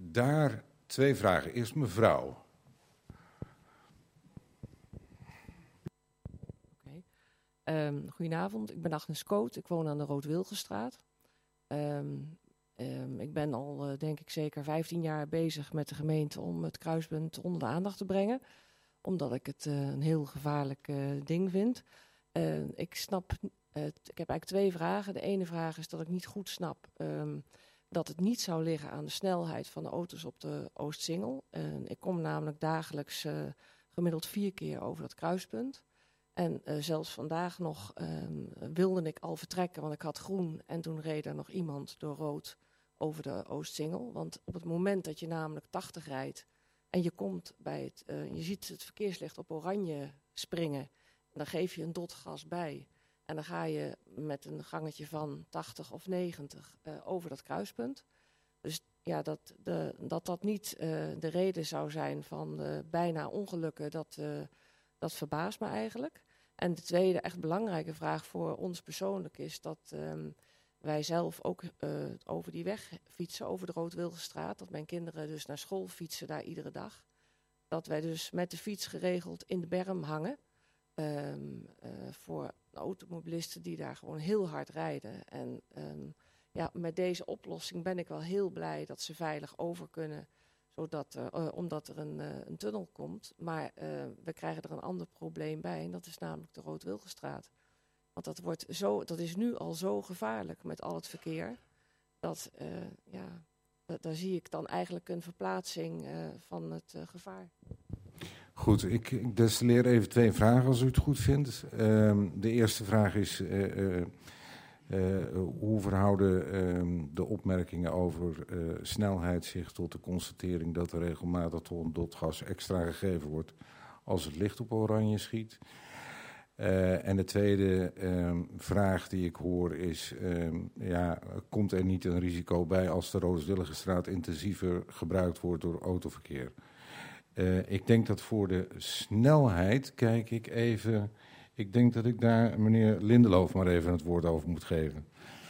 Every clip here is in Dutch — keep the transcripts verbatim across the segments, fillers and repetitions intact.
daar twee vragen. Eerst mevrouw. Um, goedenavond, ik ben Agnes Koot, ik woon aan de Rood-Wilgenstraat. Um, um, ik ben al, uh, denk ik, zeker vijftien jaar bezig met de gemeente om het kruispunt onder de aandacht te brengen. Omdat ik het uh, een heel gevaarlijk uh, ding vind. Uh, ik snap, uh, ik heb eigenlijk twee vragen. De ene vraag is dat ik niet goed snap um, dat het niet zou liggen aan de snelheid van de auto's op de Oostsingel. Uh, ik kom namelijk dagelijks uh, gemiddeld vier keer over dat kruispunt. En uh, zelfs vandaag nog um, wilde ik al vertrekken, want ik had groen. En toen reed er nog iemand door rood over de Oostsingel. Want op het moment dat je namelijk tachtig rijdt en je komt bij het, uh, je ziet het verkeerslicht op oranje springen. En dan geef je een dot gas bij. En dan ga je met een gangetje van tachtig of negentig uh, over dat kruispunt. Dus ja, dat de, dat, dat niet uh, de reden zou zijn van uh, bijna ongelukken, dat, uh, dat verbaast me eigenlijk. En de tweede echt belangrijke vraag voor ons persoonlijk is dat um, wij zelf ook uh, over die weg fietsen, over de Rood-Wilgenstraat. Dat mijn kinderen dus naar school fietsen daar iedere dag. Dat wij dus met de fiets geregeld in de berm hangen. Um, uh, voor automobilisten die daar gewoon heel hard rijden. En um, ja, met deze oplossing ben ik wel heel blij dat ze veilig over kunnen. Zodat er, uh, omdat er een, uh, een tunnel komt. Maar uh, we krijgen er een ander probleem bij. En dat is namelijk de Rood-Wilgenstraat. Want dat, wordt zo, dat is nu al zo gevaarlijk met al het verkeer. Dat, uh, ja, dat, daar zie ik dan eigenlijk een verplaatsing uh, van het uh, gevaar. Goed, ik, ik destilleer even twee vragen als u het goed vindt. Uh, de eerste vraag is... Uh, uh, Uh, hoe verhouden uh, de opmerkingen over uh, snelheid zich tot de constatering dat er regelmatig toch een dotgas extra gegeven wordt als het licht op oranje schiet? Uh, en de tweede uh, vraag die ik hoor is, uh, ja, komt er niet een risico bij als de Rood-Wilgenstraat intensiever gebruikt wordt door autoverkeer? Uh, ik denk dat voor de snelheid, kijk ik even... Ik denk dat ik daar meneer Lindeloof maar even het woord over moet geven.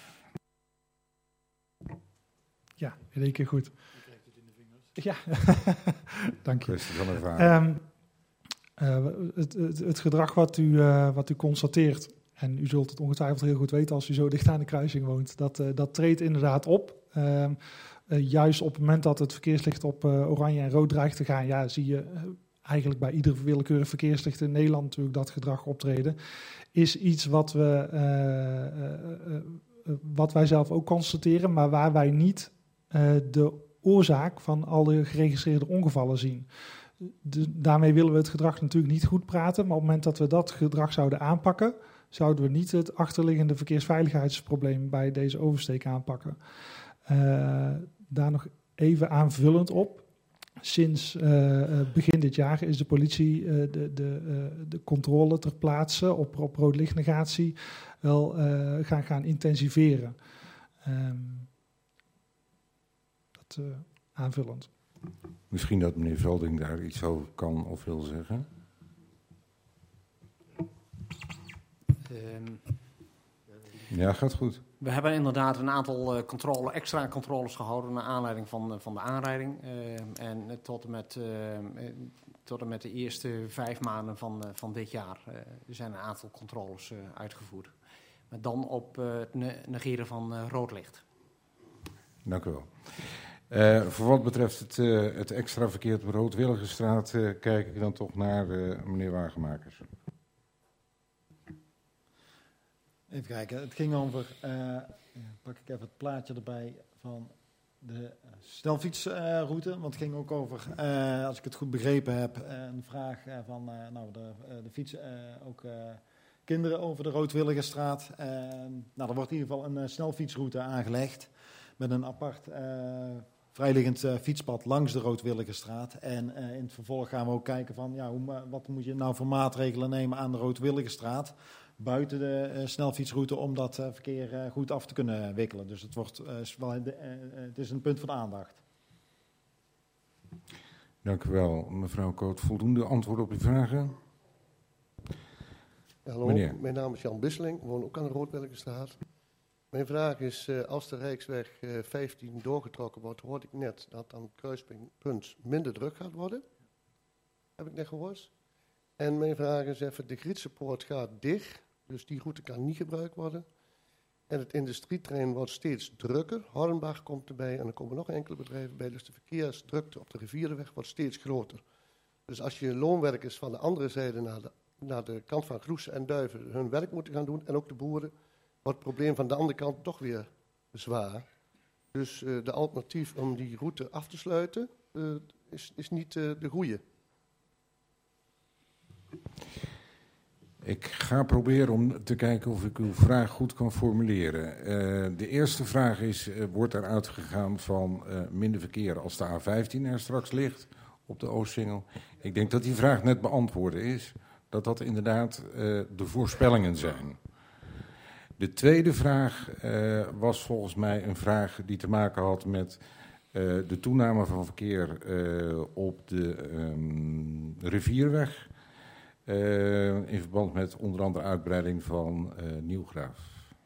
Ja, in één keer goed. Je krijgt het in de vingers. Ja, dank je. Kwestie van ervaring. Um, uh, het, het, het gedrag wat u, uh, wat u constateert, en u zult het ongetwijfeld heel goed weten als u zo dicht aan de kruising woont, dat, uh, dat treedt inderdaad op. Um, uh, juist op het moment dat het verkeerslicht op uh, oranje en rood dreigt te gaan, ja, zie je... Uh, eigenlijk bij ieder willekeurig verkeerslicht in Nederland natuurlijk dat gedrag optreden, is iets wat, we, uh, uh, uh, wat wij zelf ook constateren, maar waar wij niet uh, de oorzaak van alle geregistreerde ongevallen zien. De, daarmee willen we het gedrag natuurlijk niet goed praten, maar op het moment dat we dat gedrag zouden aanpakken, zouden we niet het achterliggende verkeersveiligheidsprobleem bij deze oversteek aanpakken. Uh, daar nog even aanvullend op. Sinds uh, begin dit jaar is de politie uh, de, de, uh, de controle ter plaatse op, op roodlichtnegatie wel uh, gaan, gaan intensiveren. Um, dat uh, aanvullend. Misschien dat meneer Velding daar iets over kan of wil zeggen. Um, ja, gaat goed. We hebben inderdaad een aantal uh, controle, extra controles gehouden naar aanleiding van, uh, van de aanrijding. Uh, en uh, tot, en met, uh, tot en met de eerste vijf maanden van, uh, van dit jaar uh, zijn een aantal controles uh, uitgevoerd. Maar dan op uh, het ne- negeren van uh, rood licht. Dank u wel. Uh, voor wat betreft het, uh, het extra verkeer op de Rood-Wilgenstraat uh, kijk ik dan toch naar uh, meneer Wagenmakers. Even kijken, het ging over, uh, pak ik even het plaatje erbij van de snelfietsroute. Uh, want het ging ook over, uh, als ik het goed begrepen heb, uh, een vraag uh, van uh, nou, de, uh, de fietsen, uh, ook uh, kinderen over de Rood-Wilgenstraat. Uh, nou, er wordt in ieder geval een uh, snelfietsroute aangelegd met een apart uh, vrijliggend uh, fietspad langs de Rood-Wilgenstraat. En uh, in het vervolg gaan we ook kijken van, ja, hoe, wat moet je nou voor maatregelen nemen aan de Rood-Wilgenstraat buiten de uh, snelfietsroute om dat uh, verkeer uh, goed af te kunnen wikkelen. Dus het, wordt, uh, is wel, uh, uh, het is een punt van aandacht. Dank u wel, mevrouw Koot. Voldoende antwoord op uw vragen? Ja, hallo, meneer. Mijn naam is Jan Bisseling, ik woon ook aan de Rood-Wilgenstraat. Mijn vraag is, uh, als de Rijksweg uh, vijftien doorgetrokken wordt, hoorde ik net dat aan het kruispunt minder druk gaat worden. Heb ik net gehoord. En mijn vraag is even, de Grietse Poort gaat dicht, dus die route kan niet gebruikt worden. En het industrieterrein wordt steeds drukker. Hornbach komt erbij en er komen nog enkele bedrijven bij. Dus de verkeersdrukte op de rivierenweg wordt steeds groter. Dus als je loonwerkers van de andere zijde naar de, naar de kant van Groes en Duiven hun werk moeten gaan doen, en ook de boeren, wordt het probleem van de andere kant toch weer zwaar. Dus uh, de alternatief om die route af te sluiten uh, is, is niet uh, de goede. Ik ga proberen om te kijken of ik uw vraag goed kan formuleren. Uh, de eerste vraag is, uh, wordt er uitgegaan van uh, minder verkeer als de A vijftien er straks ligt op de Oostsingel? Ik denk dat die vraag net beantwoorden is, dat dat inderdaad uh, de voorspellingen zijn. De tweede vraag uh, was volgens mij een vraag die te maken had met uh, de toename van verkeer uh, op de um, rivierweg. Uh, in verband met onder andere uitbreiding van uh, Nieuwgraaf.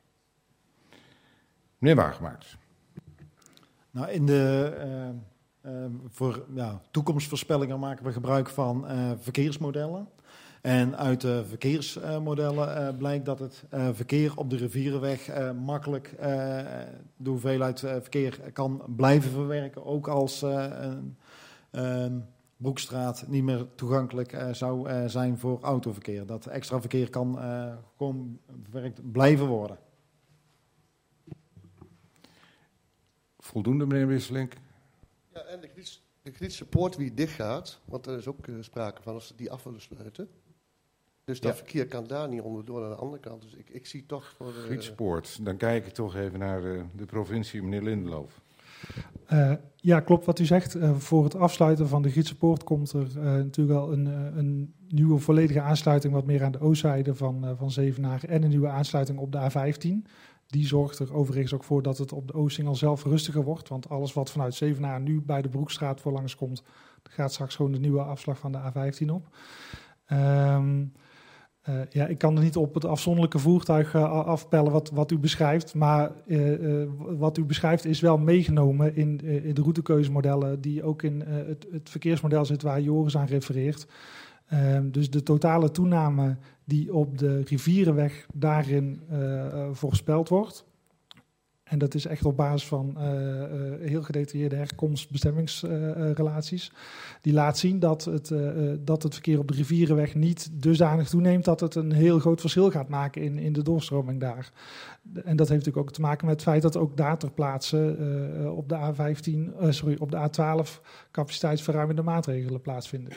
Meneer Wagemakers. Nou, in de uh, uh, voor ja, toekomstvoorspellingen maken we gebruik van uh, verkeersmodellen. En uit de verkeersmodellen uh, blijkt dat het uh, verkeer op de rivierenweg uh, makkelijk uh, de hoeveelheid uh, verkeer kan blijven verwerken, ook als uh, een, een Broekstraat niet meer toegankelijk uh, zou uh, zijn voor autoverkeer. Dat extra verkeer kan uh, gewoon verwerkt blijven worden. Voldoende, meneer Wisselink? Ja, en de, Grieks, de Grietse Poort wie dicht gaat, want er is ook uh, sprake van als ze die af willen sluiten. Dus dat ja. verkeer kan daar niet onderdoor naar de andere kant. Dus ik, ik zie toch voor de Grietse Poort. Dan kijk ik toch even naar uh, de provincie, meneer Lindeloof. Uh, ja, klopt wat u zegt. Uh, voor het afsluiten van de Grietse Poort komt er uh, natuurlijk wel een, uh, een nieuwe volledige aansluiting wat meer aan de oostzijde van, uh, van Zevenaar en een nieuwe aansluiting op de A vijftien. Die zorgt er overigens ook voor dat het op de Oostsingel zelf rustiger wordt. Want alles wat vanuit Zevenaar nu bij de Broekstraat voor langs komt, gaat straks gewoon de nieuwe afslag van de A vijftien op. Um, Uh, ja, ik kan er niet op het afzonderlijke voertuig uh, afpellen wat, wat u beschrijft. Maar uh, uh, wat u beschrijft is wel meegenomen in, uh, in de routekeuzemodellen die ook in uh, het, het verkeersmodel zit waar Joris aan refereert. Uh, dus de totale toename die op de rivierenweg daarin uh, uh, voorspeld wordt. En dat is echt op basis van uh, uh, heel gedetailleerde herkomstbestemmingsrelaties. Uh, die laat zien dat het, uh, dat het verkeer op de rivierenweg niet dusdanig toeneemt dat het een heel groot verschil gaat maken in, in de doorstroming daar. En dat heeft natuurlijk ook te maken met het feit dat ook daar ter plaatse uh, op de A vijftien, uh, sorry, op de A twaalf capaciteitsverruimende maatregelen plaatsvinden.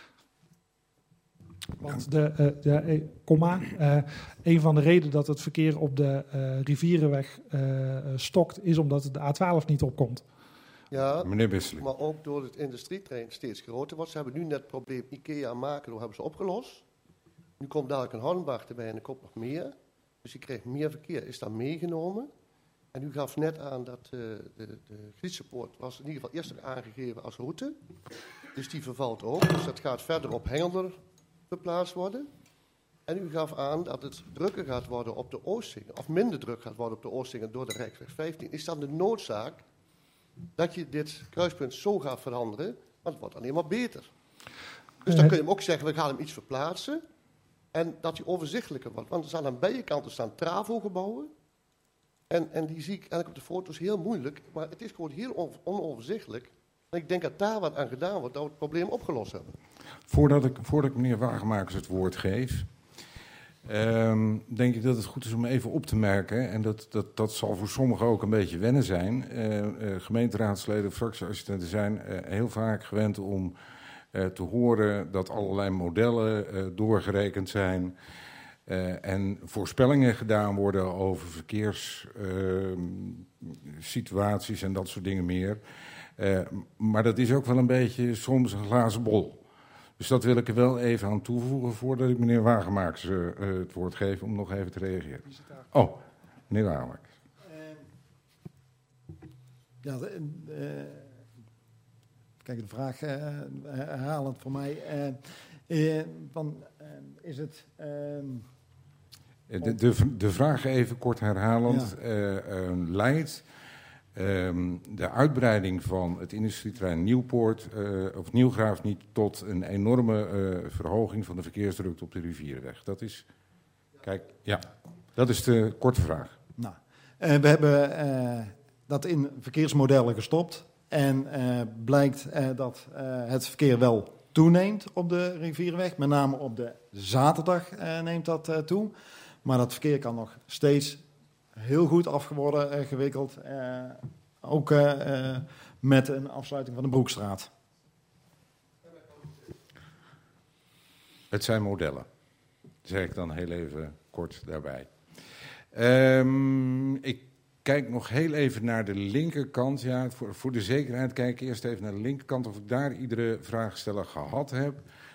Want de, uh, de comma, uh, een van de redenen dat het verkeer op de uh, rivierenweg uh, stokt, is omdat het de A twaalf niet opkomt. Ja, meneer Wisseling. Maar ook door het industrieterrein steeds groter wordt. Ze hebben nu net het probleem IKEA en Makelo hebben ze opgelost. Nu komt dadelijk een Hornbach erbij en er komt nog meer. Dus je krijgt meer verkeer, is daar meegenomen. En u gaf net aan dat uh, de, de Grietse Poort was in ieder geval eerst aangegeven als route. Dus die vervalt ook. Dus dat gaat verder op Hengelder verplaatst worden. En u gaf aan dat het drukker gaat worden op de Oostsingel, of minder druk gaat worden op de Oostsingel door de Rijksweg vijftien. Is dan de noodzaak dat je dit kruispunt zo gaat veranderen, want het wordt alleen maar beter. Dus dan kun je hem ook zeggen, we gaan hem iets verplaatsen en dat hij overzichtelijker wordt. Want er staan aan beide kanten staan travo-gebouwen en, en die zie ik eigenlijk op de foto's heel moeilijk, maar het is gewoon heel on- onoverzichtelijk. En ik denk dat daar wat aan gedaan wordt, dat we het probleem opgelost hebben. Voordat ik, voordat ik meneer Wagemakers het woord geef, um, denk ik dat het goed is om even op te merken, en dat, dat, dat zal voor sommigen ook een beetje wennen zijn. Uh, uh, gemeenteraadsleden, fractieassistenten zijn uh, heel vaak gewend om uh, te horen dat allerlei modellen uh, doorgerekend zijn uh, en voorspellingen gedaan worden over verkeerssituaties uh, en dat soort dingen meer. Uh, maar dat is ook wel een beetje soms een glazen bol. Dus dat wil ik er wel even aan toevoegen voordat ik meneer Wagemakers uh, uh, het woord geef om nog even te reageren. Oh, meneer Wagemakers. Uh, ja, de, uh, kijk, de vraag uh, herhalend voor mij. Uh, uh, van, uh, is het... Uh, De, de, de vraag even kort herhalend. Ja. Uh, uh, leidt um, de uitbreiding van het industrieterrein Nieuwpoort uh, of Nieuwgraaf niet tot een enorme uh, verhoging van de verkeersdrukte op de rivierenweg? Dat is, kijk, ja, dat is de korte vraag. Nou, uh, we hebben uh, dat in verkeersmodellen gestopt en uh, blijkt uh, dat uh, het verkeer wel toeneemt op de rivierenweg. Met name op de zaterdag uh, neemt dat uh, toe. Maar dat verkeer kan nog steeds heel goed afgeworden uh, gewikkeld. Uh, ook uh, uh, met een afsluiting van de Broekstraat. Het zijn modellen. Dat zeg ik dan heel even kort daarbij. Um, ik kijk nog heel even naar de linkerkant. Ja, voor, voor de zekerheid kijk ik eerst even naar de linkerkant of ik daar iedere vraagsteller gehad heb.